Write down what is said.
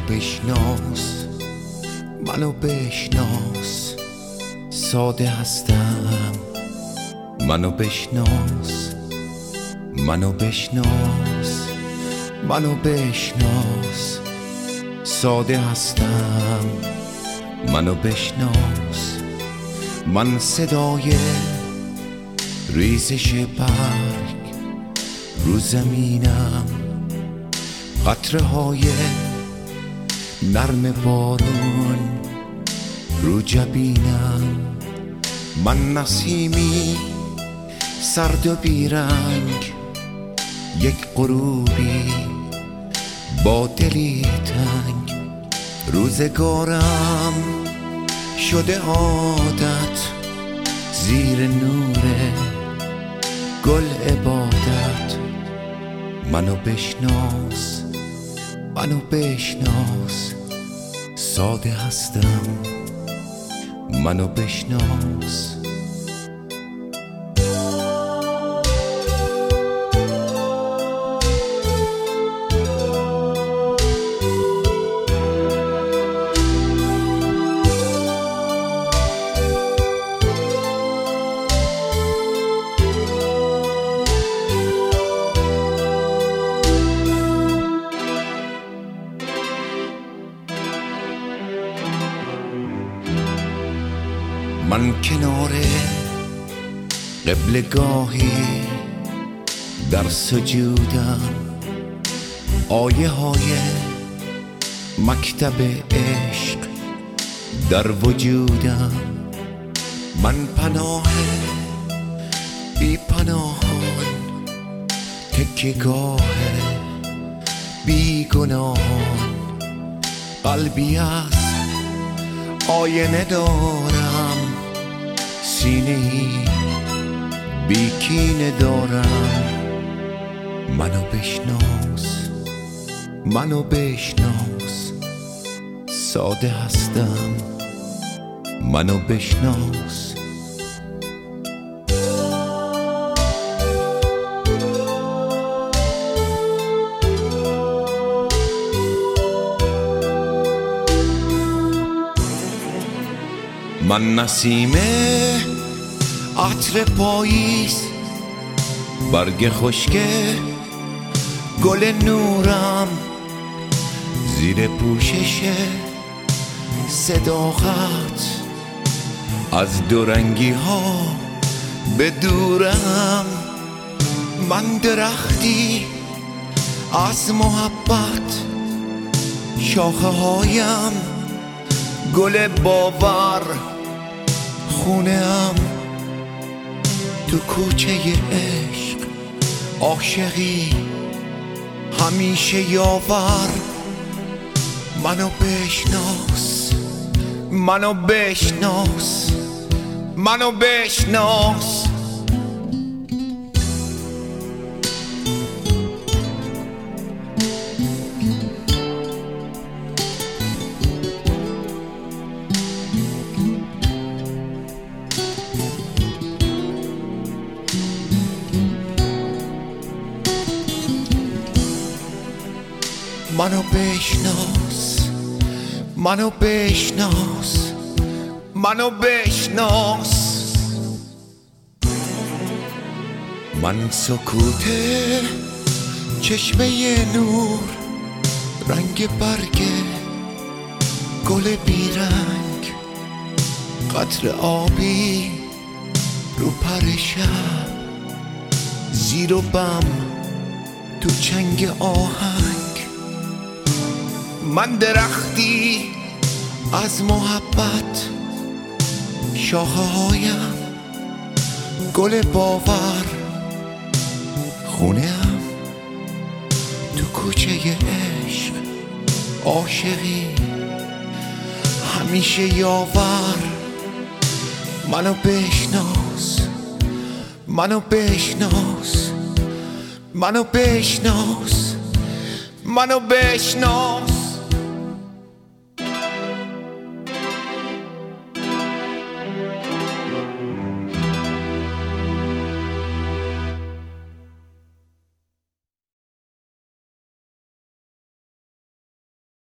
بشناس، منو بشناس، ساده هستم. منو بشناس، منو بشناس، منو بشناس، ساده هستم. منو بشناس، من صدای ریزش برگ رو زمینم، قطره های نرم بارون رو جبینم. من نسیمی سرد و بیرنگ، یک غروبی با دلی تنگ. روزگارم شده عادت، زیر نور گل عبادت. منو بشناس، منو بشناس، ساده هستم. منو بشناس. من کنار قبلگاهی در سجودم، آیه های مکتب عشق در وجودم. من پناه بی پناهان، تکیه‌گاه بی گناهان. قلبی از آینه دارم، سینه‌ای بی کینه دارم. منو بشناس، منو بشناس، ساده هستم. منو بشناس. من نسیم عطر پاییز، برگ خشک گل نورم. زیر پوشش صداقت از دورنگی ها به دورم. من درختی از محبت، شاخه هایم گل باور. خونه‌ام تو کوچه عشق، عاشقی همیشه یاور. منو بشناس، منو بشناس، منو بشناس. منو بشناس، منو بشناس، منو بشناس. من سکوت چشمه نور، رنگ برگ گل بیرنگ. قطر آبی رو پر شب، زیر و بم تو چنگ آهنگ. من درختی از محبت، شاخه هایم گل باور. خونه‌ام تو کوچه عشق، عاشقی همیشه یاور. منو بشناس، منو بشناس، منو بشناس، منو بشناس.